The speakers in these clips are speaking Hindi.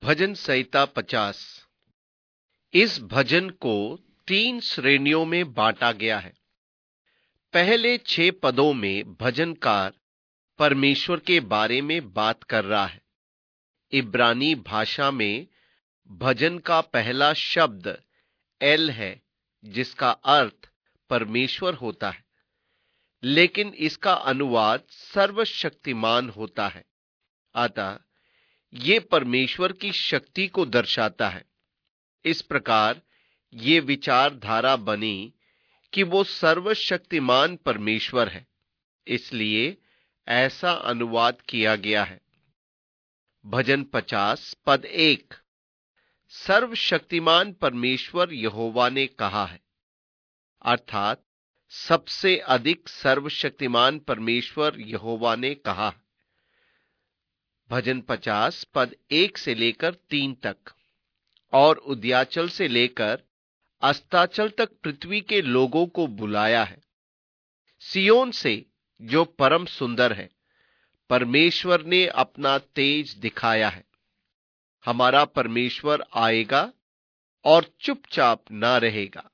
भजन संहिता 50। इस भजन को 3 श्रेणियों में बांटा गया है। पहले 6 पदों में भजनकार परमेश्वर के बारे में बात कर रहा है। इब्रानी भाषा में भजन का पहला शब्द एल है, जिसका अर्थ परमेश्वर होता है, लेकिन इसका अनुवाद सर्वशक्तिमान होता है। अतः ये परमेश्वर की शक्ति को दर्शाता है। इस प्रकार ये विचारधारा बनी कि वो सर्वशक्तिमान परमेश्वर है, इसलिए ऐसा अनुवाद किया गया है। भजन 50 पद 1, सर्वशक्तिमान परमेश्वर यहोवा ने कहा है, अर्थात सबसे अधिक सर्वशक्तिमान परमेश्वर यहोवा ने कहा है। भजन 50 पद 1 से लेकर 3 तक, और उदयाचल से लेकर अस्ताचल तक पृथ्वी के लोगों को बुलाया है। सियोन से, जो परम सुंदर है, परमेश्वर ने अपना तेज दिखाया है। हमारा परमेश्वर आएगा और चुपचाप ना रहेगा।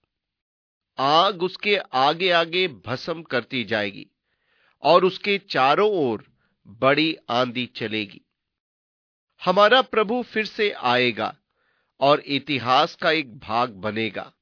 आग उसके आगे आगे भस्म करती जाएगी और उसके चारों ओर बड़ी आंधी चलेगी। हमारा प्रभु फिर से आएगा और इतिहास का एक भाग बनेगा।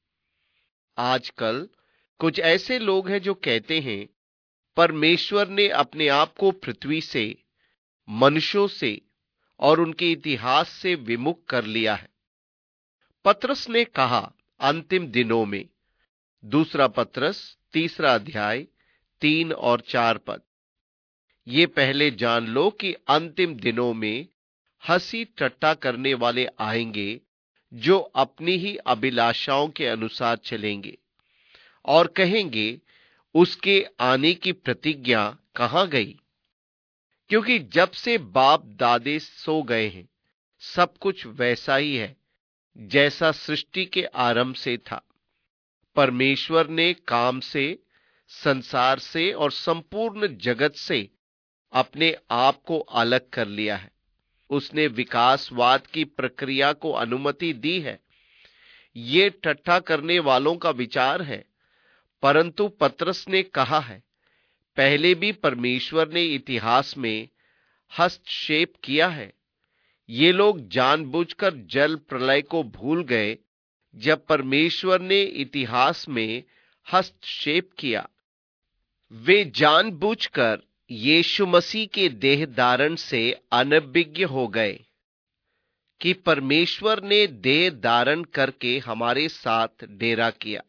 आजकल कुछ ऐसे लोग हैं जो कहते हैं परमेश्वर ने अपने आप को पृथ्वी से, मनुष्यों से और उनके इतिहास से विमुख कर लिया है। पतरस ने कहा अंतिम दिनों में, दूसरा पतरस 3 अध्याय 3 और 4 पद, ये पहले जान लो कि अंतिम दिनों में हंसी ठट्ठा करने वाले आएंगे, जो अपनी ही अभिलाषाओं के अनुसार चलेंगे और कहेंगे उसके आने की प्रतिज्ञा कहां गई, क्योंकि जब से बाप दादे सो गए हैं, सब कुछ वैसा ही है जैसा सृष्टि के आरंभ से था। परमेश्वर ने काम से, संसार से और संपूर्ण जगत से अपने आप को अलग कर लिया है। उसने विकासवाद की प्रक्रिया को अनुमति दी है। ये ठट्ठा करने वालों का विचार है, परंतु पतरस ने कहा है, पहले भी परमेश्वर ने इतिहास में हस्तक्षेप किया है। ये लोग जानबूझकर जल प्रलय को भूल गए जब परमेश्वर ने इतिहास में हस्तक्षेप किया। वे जानबूझकर यीशु मसीह के देह धारण से अनभिज्ञ हो गए कि परमेश्वर ने देह धारण करके हमारे साथ डेरा किया।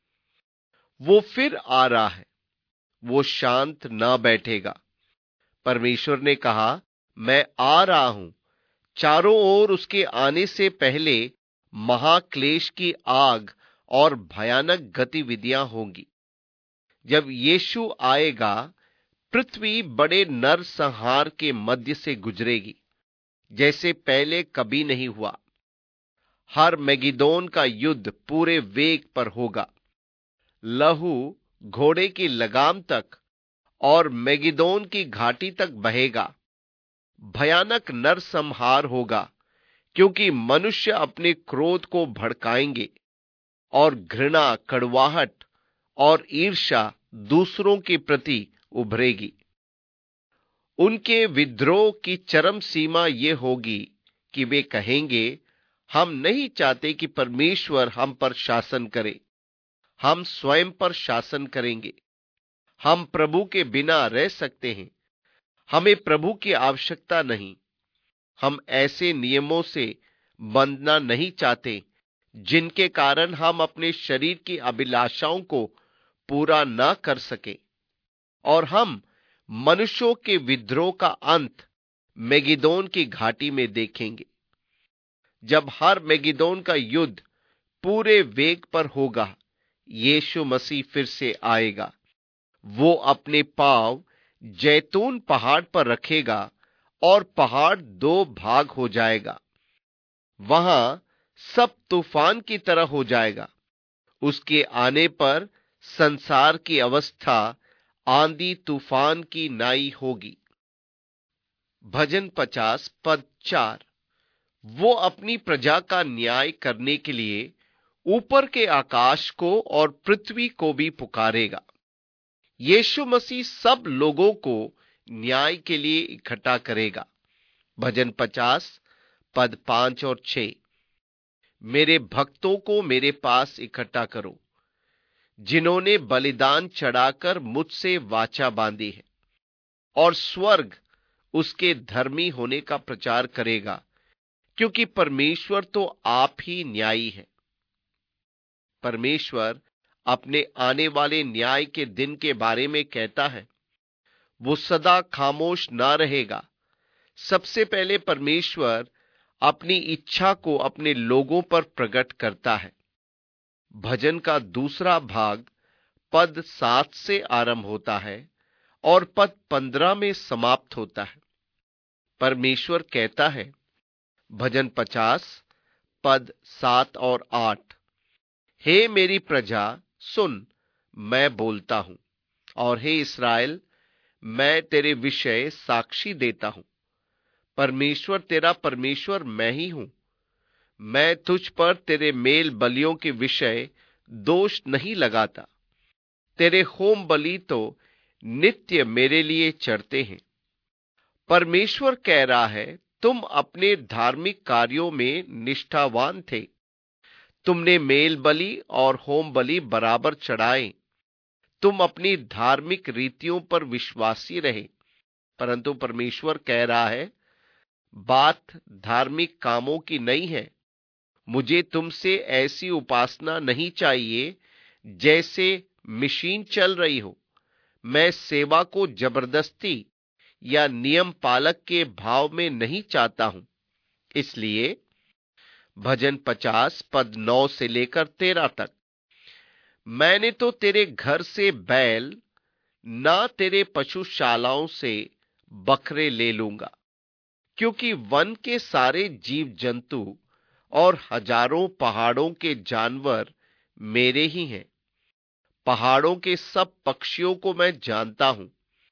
वो फिर आ रहा है, वो शांत ना बैठेगा। परमेश्वर ने कहा, मैं आ रहा हूं। चारों ओर उसके आने से पहले महाक्लेश की आग और भयानक गतिविधियां होंगी। जब यीशु आएगा, पृथ्वी बड़े नरसंहार के मध्य से गुजरेगी, जैसे पहले कभी नहीं हुआ। हर मैगिदोन का युद्ध पूरे वेग पर होगा। लहू घोड़े की लगाम तक और मैगिदोन की घाटी तक बहेगा। भयानक नरसंहार होगा, क्योंकि मनुष्य अपने क्रोध को भड़काएंगे और घृणा, कड़वाहट और ईर्ष्या दूसरों के प्रति उभरेगी। उनके विद्रोह की चरम सीमा ये होगी कि वे कहेंगे, हम नहीं चाहते कि परमेश्वर हम पर शासन करे, हम स्वयं पर शासन करेंगे। हम प्रभु के बिना रह सकते हैं, हमें प्रभु की आवश्यकता नहीं। हम ऐसे नियमों से बंधना नहीं चाहते जिनके कारण हम अपने शरीर की अभिलाषाओं को पूरा ना कर सके। और हम मनुष्यों के विद्रोह का अंत मैगिदोन की घाटी में देखेंगे। जब हर मैगिदोन का युद्ध पूरे वेग पर होगा, यीशु मसीह फिर से आएगा। वो अपने पांव जैतून पहाड़ पर रखेगा और पहाड़ 2 भाग हो जाएगा। वहां सब तूफान की तरह हो जाएगा। उसके आने पर संसार की अवस्था आंधी तूफान की नाई होगी। भजन 50 पद 4, वो अपनी प्रजा का न्याय करने के लिए ऊपर के आकाश को और पृथ्वी को भी पुकारेगा। यीशु मसीह सब लोगों को न्याय के लिए इकट्ठा करेगा। भजन 50 पद 5 और 6। मेरे भक्तों को मेरे पास इकट्ठा करो, जिन्होंने बलिदान चढ़ाकर मुझसे वाचा बांधी है, और स्वर्ग उसके धर्मी होने का प्रचार करेगा, क्योंकि परमेश्वर तो आप ही न्यायी है। परमेश्वर अपने आने वाले न्याय के दिन के बारे में कहता है, वो सदा खामोश ना रहेगा। सबसे पहले परमेश्वर अपनी इच्छा को अपने लोगों पर प्रकट करता है। भजन का दूसरा भाग पद 7 से आरंभ होता है और पद 15 में समाप्त होता है। परमेश्वर कहता है, भजन 50 पद 7 और 8, हे मेरी प्रजा सुन, मैं बोलता हूं, और हे इस्राएल, मैं तेरे विषय साक्षी देता हूं। परमेश्वर तेरा परमेश्वर मैं ही हूं। मैं तुझ पर तेरे मेल बलियों के विषय दोष नहीं लगाता। तेरे होम बलि तो नित्य मेरे लिए चढ़ते हैं। परमेश्वर कह रहा है, तुम अपने धार्मिक कार्यों में निष्ठावान थे। तुमने मेल बलि और होम बलि बराबर चढ़ाए। तुम अपनी धार्मिक रीतियों पर विश्वासी रहे। परंतु परमेश्वर कह रहा है, बात धार्मिक कामों की नहीं है। मुझे तुमसे ऐसी उपासना नहीं चाहिए जैसे मशीन चल रही हो। मैं सेवा को जबरदस्ती या नियम पालक के भाव में नहीं चाहता हूं। इसलिए भजन 50 पद 9 से लेकर 13 तक, मैंने तो तेरे घर से बैल, ना तेरे पशुशालाओं से बकरे ले लूंगा, क्योंकि वन के सारे जीव जंतु और हजारों पहाड़ों के जानवर मेरे ही हैं। पहाड़ों के सब पक्षियों को मैं जानता हूं,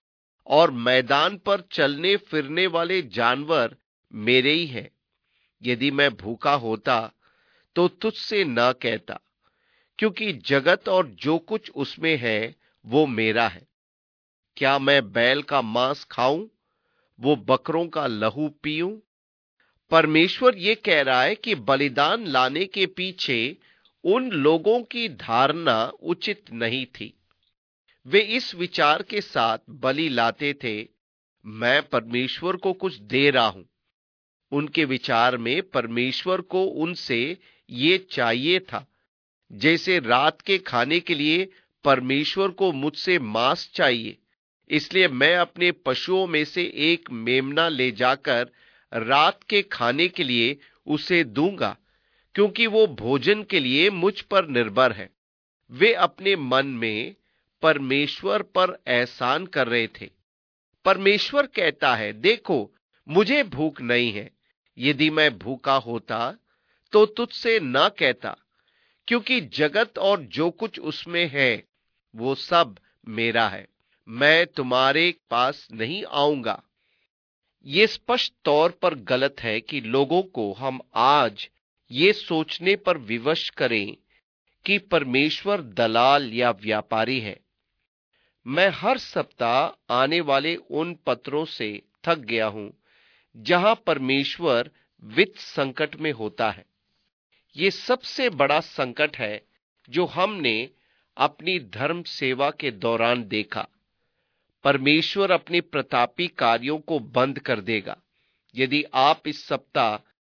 और मैदान पर चलने फिरने वाले जानवर मेरे ही हैं। यदि मैं भूखा होता तो तुझसे न कहता, क्योंकि जगत और जो कुछ उसमें है वो मेरा है। क्या मैं बैल का मांस खाऊं, वो बकरों का लहू पीऊं? परमेश्वर ये कह रहा है कि बलिदान लाने के पीछे उन लोगों की धारणा उचित नहीं थी। वे इस विचार के साथ बलि लाते थे, मैं परमेश्वर को कुछ दे रहा हूं। उनके विचार में परमेश्वर को उनसे ये चाहिए था, जैसे रात के खाने के लिए परमेश्वर को मुझसे मांस चाहिए। इसलिए मैं अपने पशुओं में से एक मेमना ले जाकर रात के खाने के लिए उसे दूंगा, क्योंकि वो भोजन के लिए मुझ पर निर्भर है। वे अपने मन में परमेश्वर पर एहसान कर रहे थे। परमेश्वर कहता है, देखो, मुझे भूख नहीं है। यदि मैं भूखा होता तो तुझसे न कहता, क्योंकि जगत और जो कुछ उसमें है वो सब मेरा है। मैं तुम्हारे पास नहीं आऊंगा। ये स्पष्ट तौर पर गलत है कि लोगों को हम आज ये सोचने पर विवश करें कि परमेश्वर दलाल या व्यापारी है। मैं हर सप्ताह आने वाले उन पत्रों से थक गया हूं जहां परमेश्वर वित्त संकट में होता है। ये सबसे बड़ा संकट है जो हमने अपनी धर्म सेवा के दौरान देखा। परमेश्वर अपने प्रतापी कार्यों को बंद कर देगा यदि आप इस सप्ताह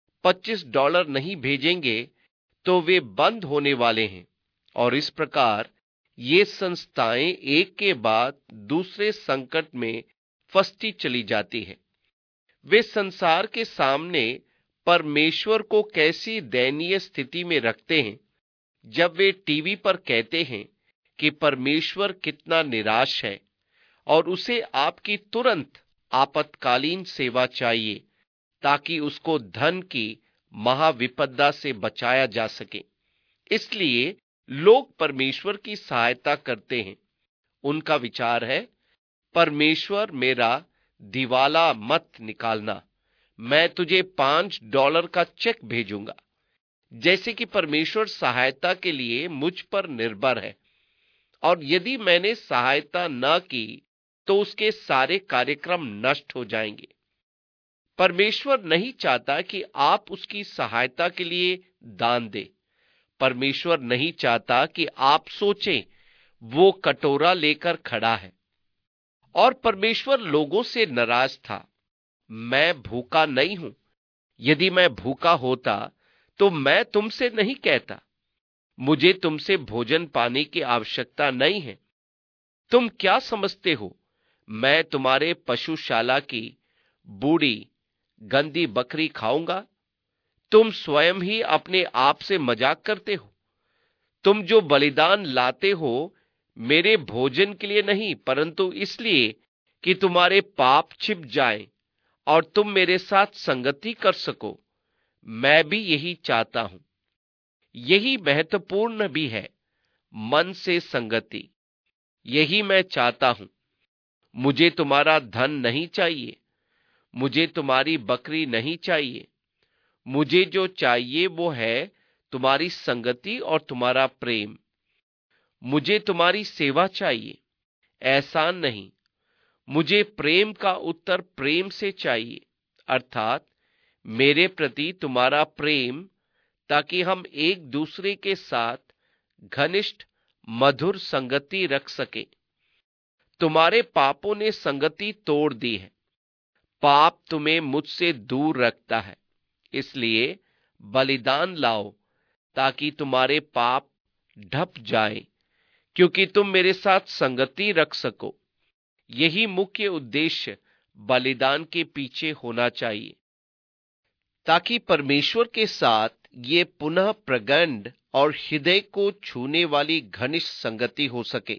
$25 नहीं भेजेंगे तो वे बंद होने वाले हैं। और इस प्रकार ये संस्थाएं एक के बाद दूसरे संकट में फंसती चली जाती हैं। वे संसार के सामने परमेश्वर को कैसी दयनीय स्थिति में रखते हैं जब वे टीवी पर कहते हैं कि परमेश्वर कितना निराश है और उसे आपकी तुरंत आपातकालीन सेवा चाहिए ताकि उसको धन की महाविपदा से बचाया जा सके। इसलिए लोग परमेश्वर की सहायता करते हैं। उनका विचार है, परमेश्वर मेरा दिवाला मत निकालना, मैं तुझे $5 का चेक भेजूंगा। जैसे कि परमेश्वर सहायता के लिए मुझ पर निर्भर है, और यदि मैंने सहायता न की तो उसके सारे कार्यक्रम नष्ट हो जाएंगे। परमेश्वर नहीं चाहता कि आप उसकी सहायता के लिए दान दें। परमेश्वर नहीं चाहता कि आप सोचें वो कटोरा लेकर खड़ा है। और परमेश्वर लोगों से नाराज था। मैं भूखा नहीं हूं। यदि मैं भूखा होता तो मैं तुमसे नहीं कहता, मुझे तुमसे भोजन पाने की आवश्यकता नहीं है। तुम क्या समझते हो, मैं तुम्हारे पशुशाला की बूढ़ी गंदी बकरी खाऊंगा? तुम स्वयं ही अपने आप से मजाक करते हो। तुम जो बलिदान लाते हो मेरे भोजन के लिए नहीं, परंतु इसलिए कि तुम्हारे पाप छिप जाएं और तुम मेरे साथ संगति कर सको। मैं भी यही चाहता हूं। यही महत्वपूर्ण भी है, मन से संगति। यही मैं चाहता हूं। मुझे तुम्हारा धन नहीं चाहिए, मुझे तुम्हारी बकरी नहीं चाहिए। मुझे जो चाहिए वो है तुम्हारी संगति और तुम्हारा प्रेम। मुझे तुम्हारी सेवा चाहिए, एहसान नहीं। मुझे प्रेम का उत्तर प्रेम से चाहिए, अर्थात मेरे प्रति तुम्हारा प्रेम, ताकि हम एक दूसरे के साथ घनिष्ठ मधुर संगति रख सके। तुम्हारे पापों ने संगति तोड़ दी है। पाप तुम्हें मुझसे दूर रखता है। इसलिए बलिदान लाओ ताकि तुम्हारे पाप ढप जाएं, क्योंकि तुम मेरे साथ संगति रख सको। यही मुख्य उद्देश्य बलिदान के पीछे होना चाहिए, ताकि परमेश्वर के साथ ये पुनः प्रगंड और हृदय को छूने वाली घनिष्ठ संगति हो सके।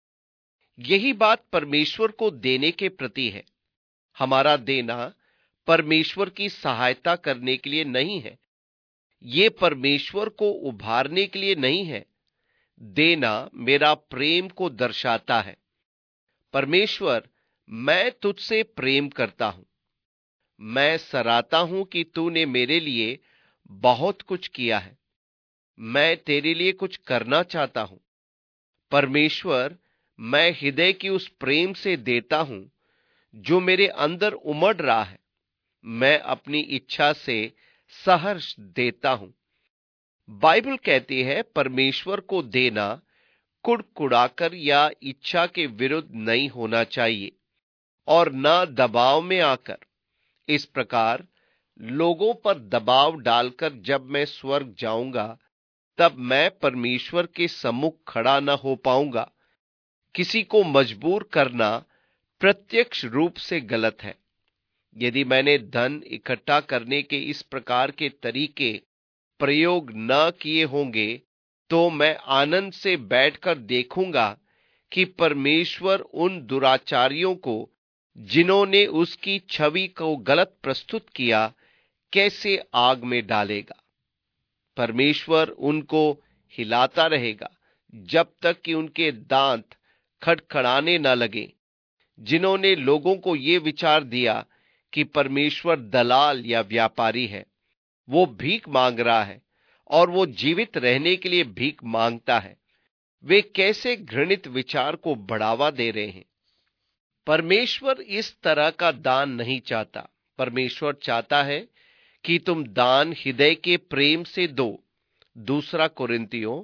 यही बात परमेश्वर को देने के प्रति है। हमारा देना परमेश्वर की सहायता करने के लिए नहीं है। ये परमेश्वर को उभारने के लिए नहीं है। देना मेरा प्रेम को दर्शाता है। परमेश्वर, मैं तुझसे प्रेम करता हूं। मैं सराहता हूं कि तूने मेरे लिए बहुत कुछ किया है। मैं तेरे लिए कुछ करना चाहता हूं। परमेश्वर, मैं हृदय की उस प्रेम से देता हूं जो मेरे अंदर उमड़ रहा है। मैं अपनी इच्छा से सहर्ष देता हूं। बाइबल कहती है परमेश्वर को देना कुड़कुड़ाकर या इच्छा के विरुद्ध नहीं होना चाहिए, और न दबाव में आकर। इस प्रकार लोगों पर दबाव डालकर जब मैं स्वर्ग जाऊंगा, तब मैं परमेश्वर के सम्मुख खड़ा न हो पाऊंगा। किसी को मजबूर करना प्रत्यक्ष रूप से गलत है। यदि मैंने धन इकट्ठा करने के इस प्रकार के तरीके प्रयोग न किए होंगे, तो मैं आनंद से बैठकर देखूंगा कि परमेश्वर उन दुराचारियों को, जिन्होंने उसकी छवि को गलत प्रस्तुत किया, कैसे आग में डालेगा। परमेश्वर उनको हिलाता रहेगा जब तक कि उनके दांत खड़खड़ाने न लगे। जिन्होंने लोगों को ये विचार दिया कि परमेश्वर दलाल या व्यापारी है, वो भीख मांग रहा है और वो जीवित रहने के लिए भीख मांगता है, वे कैसे घृणित विचार को बढ़ावा दे रहे हैं। परमेश्वर इस तरह का दान नहीं चाहता। परमेश्वर चाहता है कि तुम दान हृदय के प्रेम से दो। 2 कुरिन्थियों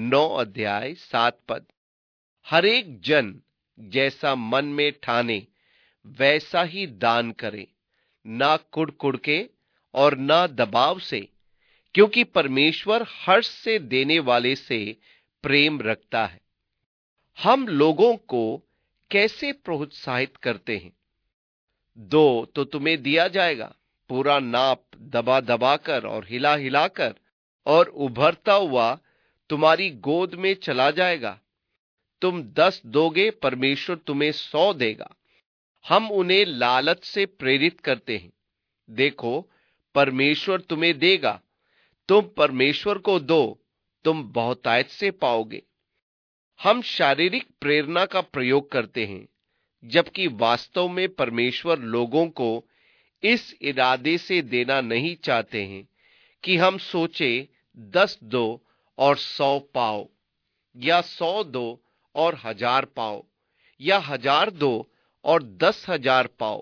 9:7। हर एक जन जैसा मन में ठाने वैसा ही दान करे, ना कुड़ के और ना दबाव से, क्योंकि परमेश्वर हर्ष से देने वाले से प्रेम रखता है। हम लोगों को कैसे प्रोत्साहित करते हैं? दो तो तुम्हें दिया जाएगा, पूरा नाप दबा दबाकर और हिला हिलाकर, और उभरता हुआ तुम्हारी गोद में चला जाएगा। तुम 10 दोगे, परमेश्वर तुम्हें 100 देगा। हम उन्हें लालच से प्रेरित करते हैं। देखो, परमेश्वर तुम्हें देगा। तुम परमेश्वर को दो, तुम बहुतायत से पाओगे। हम शारीरिक प्रेरणा का प्रयोग करते हैं, जबकि वास्तव में परमेश्वर लोगों को इस इरादे से देना नहीं चाहते हैं कि हम सोचे 10 दो और 100 पाओ, या 100 दो और 1000 पाओ, या 1000 दो और 10,000 पाओ,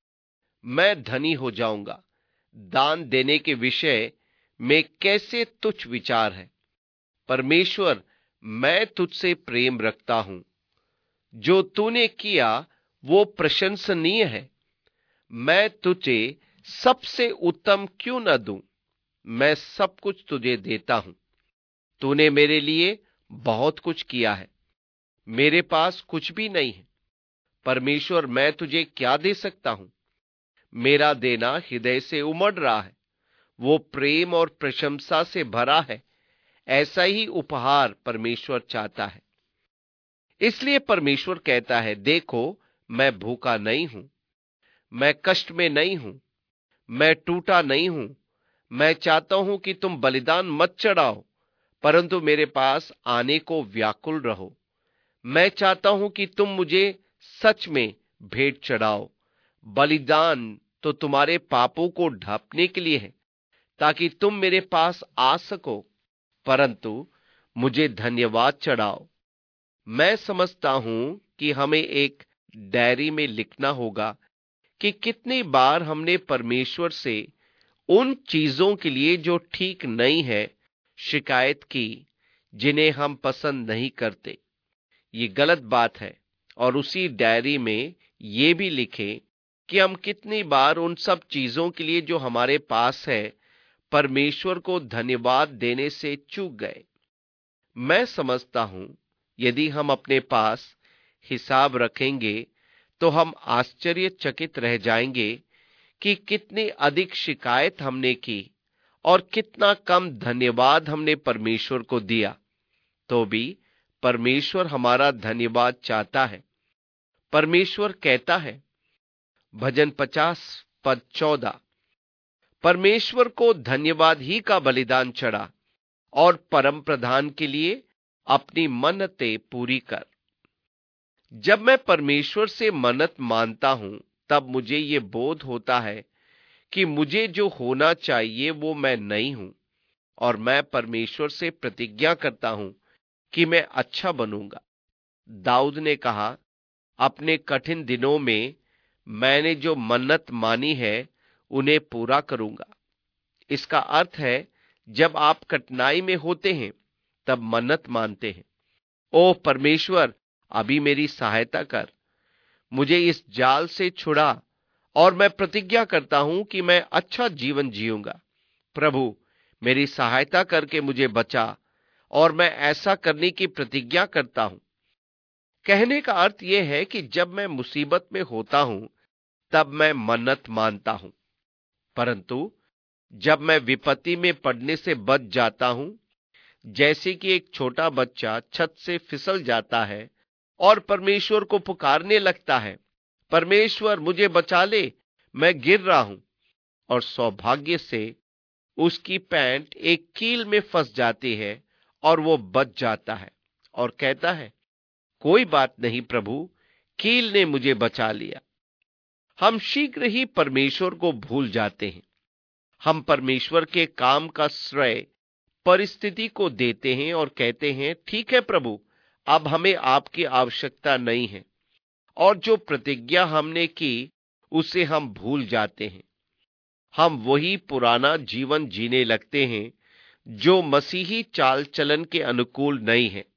मैं धनी हो जाऊंगा। दान देने के विषय में कैसे तुच्छ विचार है। परमेश्वर, मैं तुझसे प्रेम रखता हूं। जो तूने किया वो प्रशंसनीय है। मैं तुझे सबसे उत्तम क्यों न दूं। मैं सब कुछ तुझे देता हूं। तूने मेरे लिए बहुत कुछ किया है। मेरे पास कुछ भी नहीं है। परमेश्वर, मैं तुझे क्या दे सकता हूं। मेरा देना हृदय से उमड़ रहा है। वो प्रेम और प्रशंसा से भरा है। ऐसा ही उपहार परमेश्वर चाहता है। इसलिए परमेश्वर कहता है, देखो, मैं भूखा नहीं हूं, मैं कष्ट में नहीं हूं, मैं टूटा नहीं हूं। मैं चाहता हूं कि तुम बलिदान मत चढ़ाओ, परंतु मेरे पास आने को व्याकुल रहो। मैं चाहता हूं कि तुम मुझे सच में भेंट चढ़ाओ। बलिदान तो तुम्हारे पापों को ढांपने के लिए है, ताकि तुम मेरे पास आ सको, परंतु मुझे धन्यवाद चढ़ाओ। मैं समझता हूं कि हमें एक डायरी में लिखना होगा कि कितनी बार हमने परमेश्वर से उन चीजों के लिए जो ठीक नहीं है शिकायत की, जिन्हें हम पसंद नहीं करते। ये गलत बात है। और उसी डायरी में ये भी लिखें कि हम कितनी बार उन सब चीजों के लिए जो हमारे पास है परमेश्वर को धन्यवाद देने से चूक गए। मैं समझता हूं यदि हम अपने पास हिसाब रखेंगे तो हम आश्चर्यचकित रह जाएंगे कि कितनी अधिक शिकायत हमने की और कितना कम धन्यवाद हमने परमेश्वर को दिया। तो भी परमेश्वर हमारा धन्यवाद चाहता है। परमेश्वर कहता है, भजन 50 पद 14, परमेश्वर को धन्यवाद ही का बलिदान चढ़ा और परम प्रधान के लिए अपनी मन्नतें पूरी कर। जब मैं परमेश्वर से मन्नत मानता हूं तब मुझे ये बोध होता है कि मुझे जो होना चाहिए वो मैं नहीं हूं, और मैं परमेश्वर से प्रतिज्ञा करता हूं कि मैं अच्छा बनूंगा। दाऊद ने कहा, अपने कठिन दिनों में मैंने जो मन्नत मानी है उन्हें पूरा करूंगा। इसका अर्थ है, जब आप कठिनाई में होते हैं तब मन्नत मानते हैं, ओह परमेश्वर, अभी मेरी सहायता कर, मुझे इस जाल से छुड़ा, और मैं प्रतिज्ञा करता हूं कि मैं अच्छा जीवन जीऊंगा। प्रभु, मेरी सहायता करके मुझे बचा, और मैं ऐसा करने की प्रतिज्ञा करता हूं। कहने का अर्थ यह है कि जब मैं मुसीबत में होता हूं तब मैं मन्नत मानता हूं, परंतु जब मैं विपत्ति में पड़ने से बच जाता हूं, जैसे कि एक छोटा बच्चा छत से फिसल जाता है और परमेश्वर को पुकारने लगता है, परमेश्वर मुझे बचा ले, मैं गिर रहा हूं, और सौभाग्य से उसकी पैंट एक कील में फंस जाती है और वो बच जाता है और कहता है, कोई बात नहीं प्रभु, कील ने मुझे बचा लिया। हम शीघ्र ही परमेश्वर को भूल जाते हैं। हम परमेश्वर के काम का श्रेय परिस्थिति को देते हैं और कहते हैं, ठीक है प्रभु, अब हमें आपकी आवश्यकता नहीं है, और जो प्रतिज्ञा हमने की उसे हम भूल जाते हैं। हम वही पुराना जीवन जीने लगते हैं जो मसीही चाल चलन के अनुकूल नहीं है।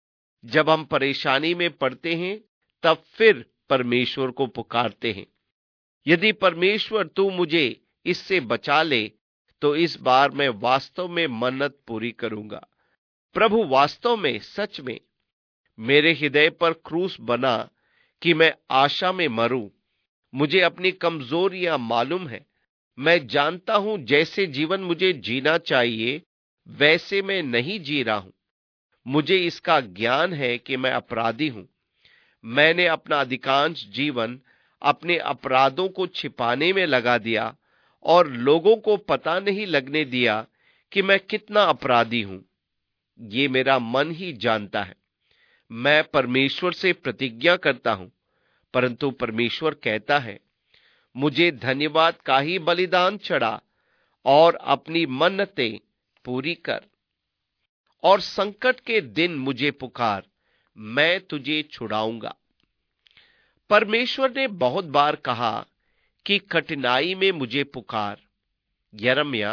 जब हम परेशानी में पड़ते हैं तब फिर परमेश्वर को पुकारते हैं, यदि परमेश्वर तू मुझे इससे बचा ले तो इस बार मैं वास्तव में मन्नत पूरी करूंगा। प्रभु, वास्तव में, सच में मेरे हृदय पर क्रूस बना कि मैं आशा में मरूं। मुझे अपनी कमजोरियां मालूम है। मैं जानता हूं जैसे जीवन मुझे जीना चाहिए वैसे मैं नहीं जी रहा हूं। मुझे इसका ज्ञान है कि मैं अपराधी हूं। मैंने अपना अधिकांश जीवन अपने अपराधों को छिपाने में लगा दिया और लोगों को पता नहीं लगने दिया कि मैं कितना अपराधी हूं। ये मेरा मन ही जानता है। मैं परमेश्वर से प्रतिज्ञा करता हूं, परंतु परमेश्वर कहता है, मुझे धन्यवाद का ही बलिदान चढ़ा और अपनी मन्नतें पूरी कर। और संकट के दिन मुझे पुकार, मैं तुझे छुड़ाऊंगा। परमेश्वर ने बहुत बार कहा कि कठिनाई में मुझे पुकार। यिर्मयाह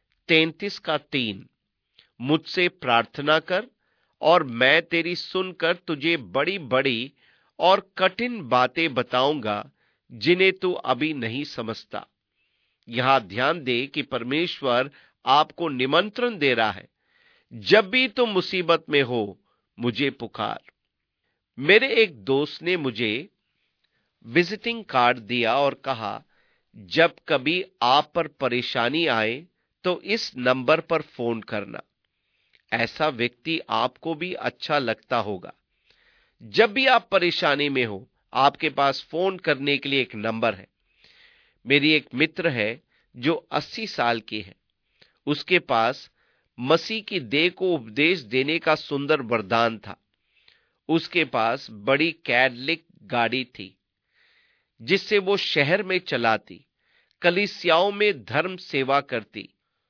33:3, मुझसे प्रार्थना कर और मैं तेरी सुनकर तुझे बड़ी बड़ी और कठिन बातें बताऊंगा जिन्हें तू अभी नहीं समझता। यहां ध्यान दे कि परमेश्वर आपको निमंत्रण दे रहा है, जब भी तुम मुसीबत में हो मुझे पुकार। मेरे एक दोस्त ने मुझे विजिटिंग कार्ड दिया और कहा, जब कभी आप पर परेशानी आए तो इस नंबर पर फोन करना। ऐसा व्यक्ति आपको भी अच्छा लगता होगा। जब भी आप परेशानी में हो, आपके पास फोन करने के लिए एक नंबर है। मेरी एक मित्र है जो 80 साल की है। उसके पास मसीह की देह को उपदेश देने का सुंदर वरदान था। उसके पास बड़ी कैडलिक गाड़ी थी जिससे वो शहर में चलाती, कलीसियाओं में धर्म सेवा करती,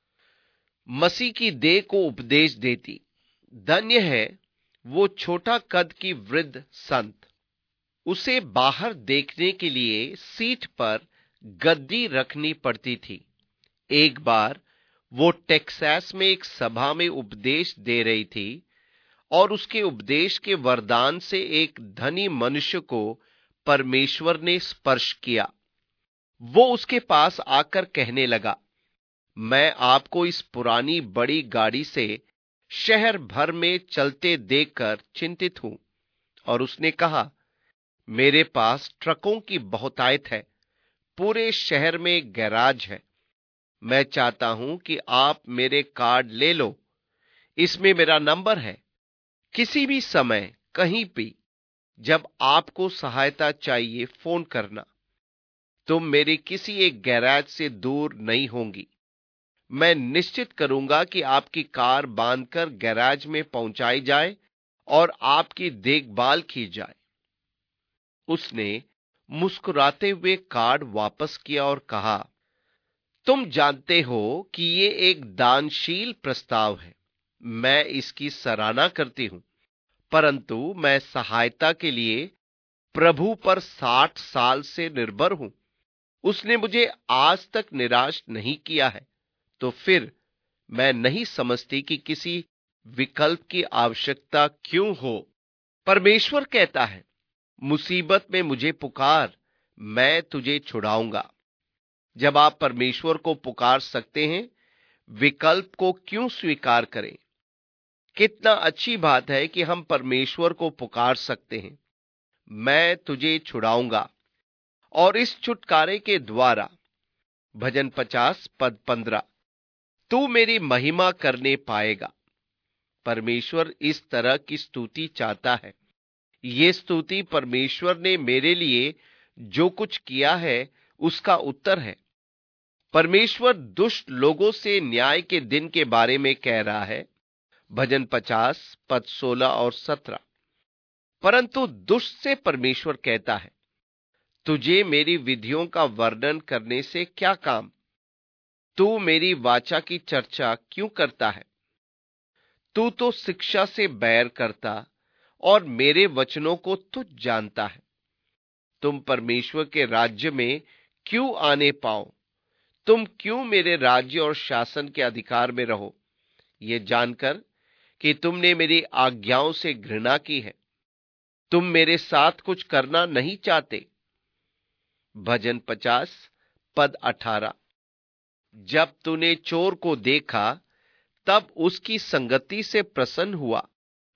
मसीह की देह को उपदेश देती। धन्य है वो छोटा कद की वृद्ध संत। उसे बाहर देखने के लिए सीट पर गद्दी रखनी पड़ती थी। एक बार वो टेक्सास में एक सभा में उपदेश दे रही थी और उसके उपदेश के वरदान से एक धनी मनुष्य को परमेश्वर ने स्पर्श किया। वो उसके पास आकर कहने लगा, मैं आपको इस पुरानी बड़ी गाड़ी से शहर भर में चलते देखकर चिंतित हूं। और उसने कहा, मेरे पास ट्रकों की बहुतायत है, पूरे शहर में गैराज है। मैं चाहता हूं कि आप मेरे कार्ड ले लो, इसमें मेरा नंबर है। किसी भी समय कहीं भी जब आपको सहायता चाहिए फोन करना। तुम मेरी किसी एक गैराज से दूर नहीं होंगी। मैं निश्चित करूंगा कि आपकी कार बांधकर गैराज में पहुंचाई जाए और आपकी देखभाल की जाए। उसने मुस्कुराते हुए कार्ड वापस किया और कहा, तुम जानते हो कि ये एक दानशील प्रस्ताव है। मैं इसकी सराहना करती हूं, परंतु मैं सहायता के लिए प्रभु पर 60 साल से निर्भर हूं। उसने मुझे आज तक निराश नहीं किया है। तो फिर मैं नहीं समझती कि किसी विकल्प की आवश्यकता क्यों हो। परमेश्वर कहता है, मुसीबत में मुझे पुकार, मैं तुझे छुड़ाऊंगा। जब आप परमेश्वर को पुकार सकते हैं, विकल्प को क्यों स्वीकार करें। कितना अच्छी बात है कि हम परमेश्वर को पुकार सकते हैं, मैं तुझे छुड़ाऊंगा। और इस छुटकारे के द्वारा भजन 50 पद 15, तू मेरी महिमा करने पाएगा। परमेश्वर इस तरह की स्तुति चाहता है। ये स्तुति परमेश्वर ने मेरे लिए जो कुछ किया है उसका उत्तर है। परमेश्वर दुष्ट लोगों से न्याय के दिन के बारे में कह रहा है, भजन 50 पद 16 और 17। परंतु दुष्ट से परमेश्वर कहता है, तुझे मेरी विधियों का वर्णन करने से क्या काम। तू मेरी वाचा की चर्चा क्यों करता है। तू तो शिक्षा से बैर करता और मेरे वचनों को तुच्छ जानता है। तुम परमेश्वर के राज्य में क्यों आने पाओ। तुम क्यों मेरे राज्य और शासन के अधिकार में रहो, ये जानकर कि तुमने मेरी आज्ञाओं से घृणा की है। तुम मेरे साथ कुछ करना नहीं चाहते। भजन 50 पद 18, जब तूने चोर को देखा तब उसकी संगति से प्रसन्न हुआ।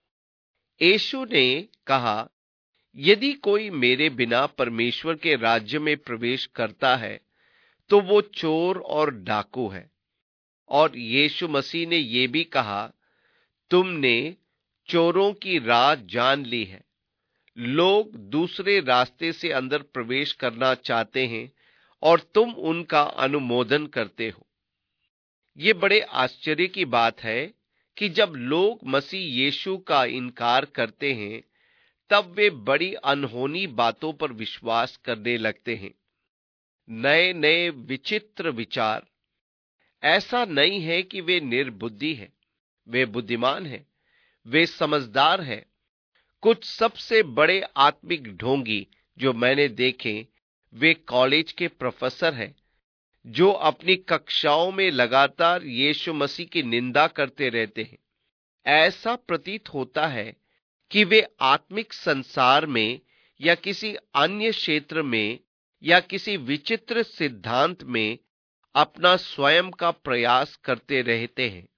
यीशु ने कहा, यदि कोई मेरे बिना परमेश्वर के राज्य में प्रवेश करता है तो वो चोर और डाकू है। और यीशु मसीह ने यह भी कहा, तुमने चोरों की राह जान ली है। लोग दूसरे रास्ते से अंदर प्रवेश करना चाहते हैं और तुम उनका अनुमोदन करते हो। ये बड़े आश्चर्य की बात है कि जब लोग मसीह यीशु का इनकार करते हैं, तब वे बड़ी अनहोनी बातों पर विश्वास करने लगते हैं। नए नए विचित्र विचार। ऐसा नहीं है कि वे निर्बुद्धि हैं, वे बुद्धिमान हैं, वे समझदार हैं। कुछ सबसे बड़े आत्मिक ढोंगी जो मैंने देखे, वे कॉलेज के प्रोफेसर हैं जो अपनी कक्षाओं में लगातार यीशु मसीह की निंदा करते रहते हैं। ऐसा प्रतीत होता है कि वे आत्मिक संसार में या किसी अन्य क्षेत्र में या किसी विचित्र सिद्धांत में अपना स्वयं का प्रयास करते रहते हैं।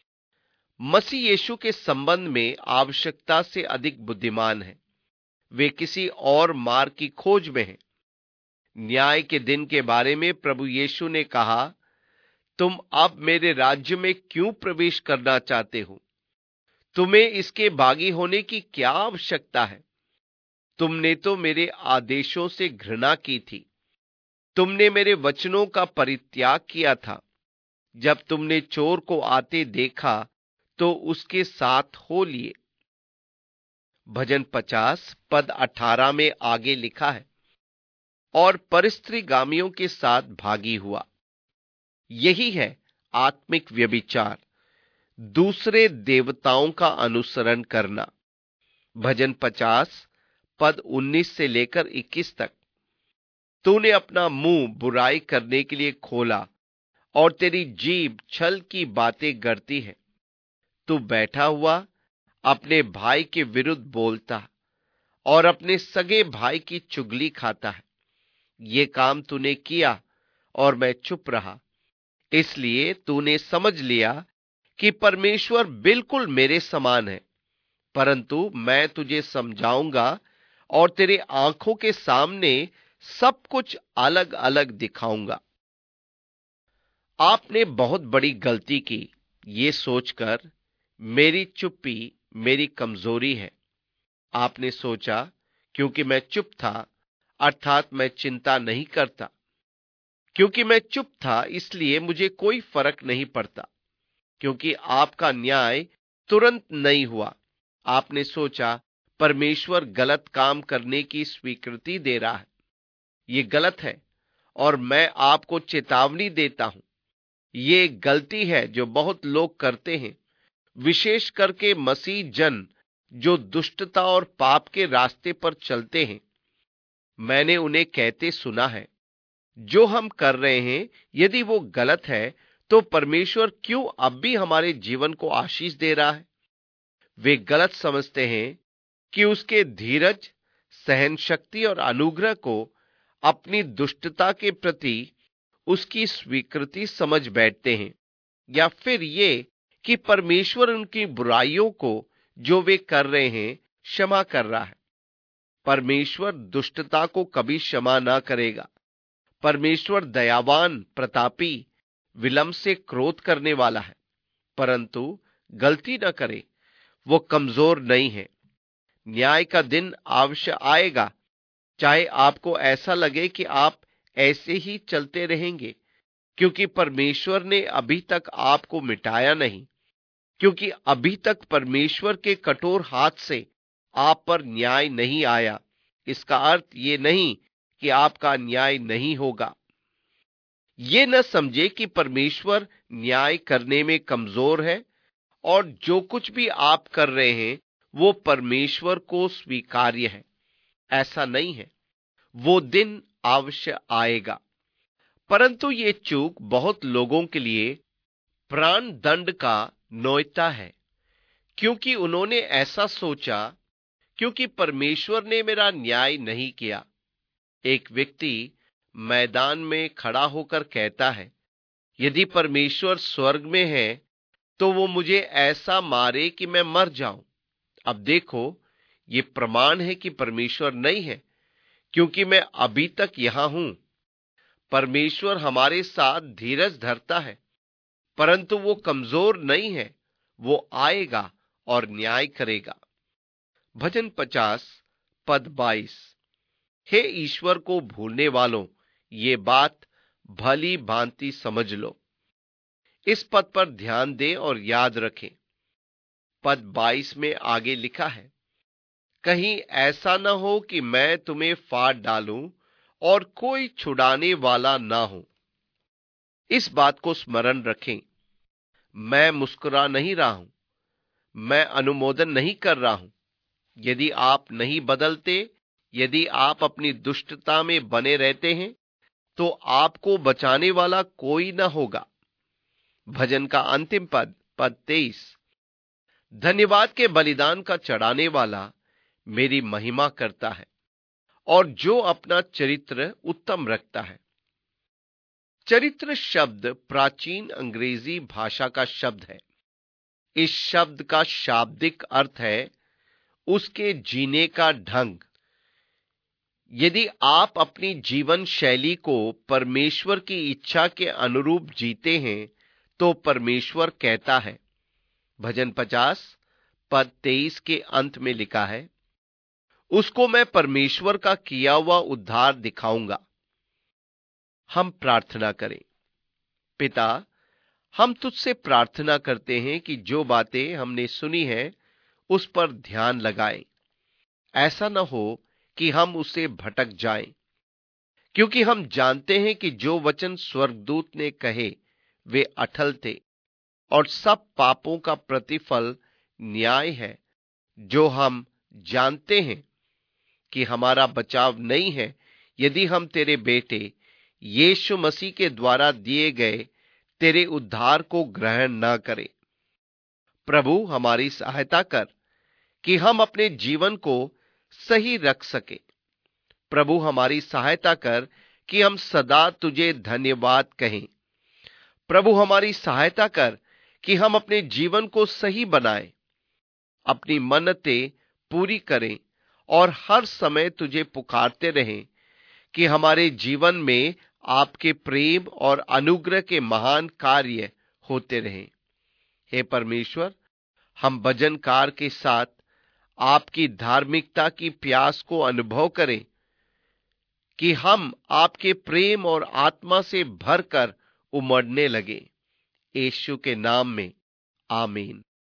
मसीह यीशु के संबंध में आवश्यकता से अधिक बुद्धिमान है। वे किसी और मार्ग की खोज में हैं। न्याय के दिन के बारे में प्रभु यीशु ने कहा, तुम अब मेरे राज्य में क्यों प्रवेश करना चाहते हो? तुम्हें इसके भागी होने की क्या आवश्यकता है? तुमने तो मेरे आदेशों से घृणा की थी। तुमने मेरे वचनों का परित्याग किया था। जब तुमने चोर को आते देखा तो उसके साथ हो लिए। भजन 50 पद 18 में आगे लिखा है, और परस्त्रीगामियों के साथ भागी हुआ। यही है आत्मिक व्यभिचार, दूसरे देवताओं का अनुसरण करना। भजन 50 पद 19 से लेकर 21 तक। तूने अपना मुंह बुराई करने के लिए खोला और तेरी जीभ छल की बातें गढ़ती है। तू बैठा हुआ अपने भाई के विरुद्ध बोलता और अपने सगे भाई की चुगली खाता है। ये काम तूने किया और मैं चुप रहा, इसलिए तूने समझ लिया कि परमेश्वर बिल्कुल मेरे समान है। परंतु मैं तुझे समझाऊंगा और तेरे आंखों के सामने सब कुछ अलग अलग दिखाऊंगा। आपने बहुत बड़ी गलती की ये सोचकर मेरी चुप्पी मेरी कमजोरी है। आपने सोचा क्योंकि मैं चुप था अर्थात मैं चिंता नहीं करता, क्योंकि मैं चुप था इसलिए मुझे कोई फर्क नहीं पड़ता, क्योंकि आपका न्याय तुरंत नहीं हुआ। आपने सोचा परमेश्वर गलत काम करने की स्वीकृति दे रहा है। ये गलत है और मैं आपको चेतावनी देता हूं। ये गलती है जो बहुत लोग करते हैं, विशेष करके मसीह जन जो दुष्टता और पाप के रास्ते पर चलते हैं। मैंने उन्हें कहते सुना है, जो हम कर रहे हैं यदि वो गलत है तो परमेश्वर क्यों अब भी हमारे जीवन को आशीष दे रहा है? वे गलत समझते हैं कि उसके धीरज, सहन शक्ति और अनुग्रह को अपनी दुष्टता के प्रति उसकी स्वीकृति समझ बैठते हैं, या फिर ये कि परमेश्वर उनकी बुराइयों को जो वे कर रहे हैं क्षमा कर रहा है। परमेश्वर दुष्टता को कभी क्षमा ना करेगा। परमेश्वर दयावान, प्रतापी, विलंब से क्रोध करने वाला है, परंतु गलती न करे, वो कमजोर नहीं है। न्याय का दिन अवश्य आएगा, चाहे आपको ऐसा लगे कि आप ऐसे ही चलते रहेंगे, क्योंकि परमेश्वर ने अभी तक आपको मिटाया नहीं, क्योंकि अभी तक परमेश्वर के कठोर हाथ से आप पर न्याय नहीं आया। इसका अर्थ ये नहीं कि आपका न्याय नहीं होगा। ये न समझे कि परमेश्वर न्याय करने में कमजोर है और जो कुछ भी आप कर रहे हैं वो परमेश्वर को स्वीकार्य है। ऐसा नहीं है। वो दिन अवश्य आएगा, परंतु ये चूक बहुत लोगों के लिए प्राण दंड का न्योता है, क्योंकि उन्होंने ऐसा सोचा, क्योंकि परमेश्वर ने मेरा न्याय नहीं किया। एक व्यक्ति मैदान में खड़ा होकर कहता है, यदि परमेश्वर स्वर्ग में है तो वो मुझे ऐसा मारे कि मैं मर जाऊं। अब देखो, ये प्रमाण है कि परमेश्वर नहीं है, क्योंकि मैं अभी तक यहां हूं। परमेश्वर हमारे साथ धीरज धरता है, परंतु वो कमजोर नहीं है। वो आएगा और न्याय करेगा। भजन 50 पद 22। हे ईश्वर को भूलने वालों, ये बात भली भांति समझ लो। इस पद पर ध्यान दें और याद रखें। पद 22 में आगे लिखा है, कहीं ऐसा न हो कि मैं तुम्हें फाड़ डालूं और कोई छुड़ाने वाला ना हो। इस बात को स्मरण रखें। मैं मुस्कुरा नहीं रहा हूं, मैं अनुमोदन नहीं कर रहा हूं। यदि आप नहीं बदलते, यदि आप अपनी दुष्टता में बने रहते हैं, तो आपको बचाने वाला कोई न होगा। भजन का अंतिम पद, पद 23। धन्यवाद के बलिदान का चढ़ाने वाला मेरी महिमा करता है, और जो अपना चरित्र उत्तम रखता है। चरित्र शब्द प्राचीन अंग्रेजी भाषा का शब्द है। इस शब्द का शाब्दिक अर्थ है उसके जीने का ढंग। यदि आप अपनी जीवन शैली को परमेश्वर की इच्छा के अनुरूप जीते हैं, तो परमेश्वर कहता है, भजन 50 पद 23 के अंत में लिखा है, उसको मैं परमेश्वर का किया हुआ उद्धार दिखाऊंगा। हम प्रार्थना करें। पिता, हम तुझसे प्रार्थना करते हैं कि जो बातें हमने सुनी है उस पर ध्यान लगाएं। ऐसा न हो कि हम उसे भटक जाएं, क्योंकि हम जानते हैं कि जो वचन स्वर्गदूत ने कहे वे अटल थे, और सब पापों का प्रतिफल न्याय है। जो हम जानते हैं कि हमारा बचाव नहीं है यदि हम तेरे बेटे यीशु मसीह के द्वारा दिए गए तेरे उद्धार को ग्रहण न करें। प्रभु, हमारी सहायता कर कि हम अपने जीवन को सही रख सके। प्रभु, हमारी सहायता कर कि हम सदा तुझे धन्यवाद कहें। प्रभु, हमारी सहायता कर कि हम अपने जीवन को सही बनाएं, अपनी मन्नतें पूरी करें और हर समय तुझे पुकारते रहें कि हमारे जीवन में आपके प्रेम और अनुग्रह के महान कार्य होते रहें। हे परमेश्वर, हम भजनकार के साथ आपकी धार्मिकता की प्यास को अनुभव करें कि हम आपके प्रेम और आत्मा से भरकर उमड़ने लगे। यीशु के नाम में आमीन।